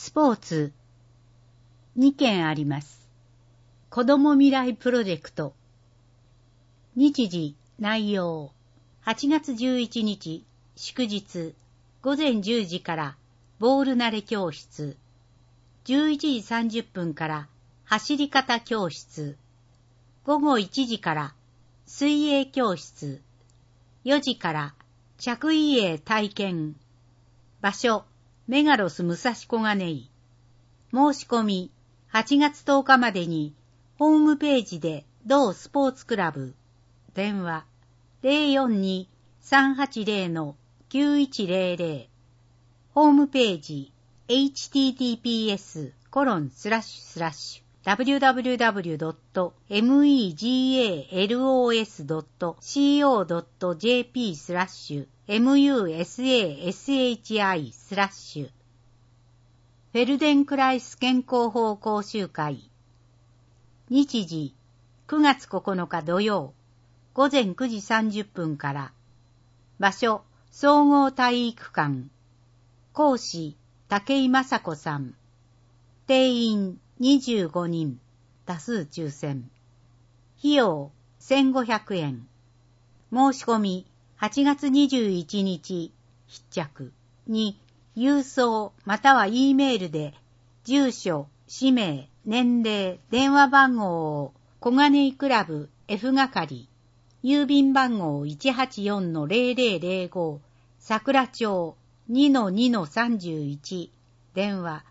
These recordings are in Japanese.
スポーツ2件あります。子ども未来プロジェクト。日時、内容。8月11日、祝日、午前10時からボール慣れ教室。11時30分から走り方教室。午後1時から水泳教室。4時から着衣泳体験。場所、メガロス武蔵小金井。申し込み、8月10日までに、ホームページで同スポーツクラブ。電話、042-380-9100。ホームページ、https://www.megalos.co.jp/musashi/フェルデンクライス健康法講習会。日時、9月9日土曜、午前9時30分から。場所、総合体育館。講師、武井雅子さん。定員25人。多数抽選。費用、1500円。申し込み、8月21日、必着。に、郵送または E メールで、住所、氏名、年齢、電話番号を、小金井クラブ F 係、郵便番号 184-0005、桜町 2-2-31、電話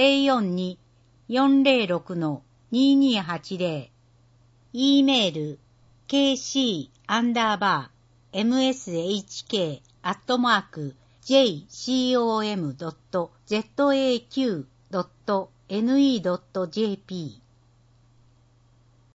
042-406-2280、E メール、kc_mshk@jcom.zaq.ne.jp